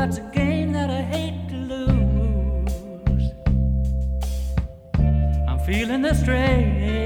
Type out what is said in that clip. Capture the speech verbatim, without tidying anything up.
that's a game that I hate to lose. I'm feeling the strain.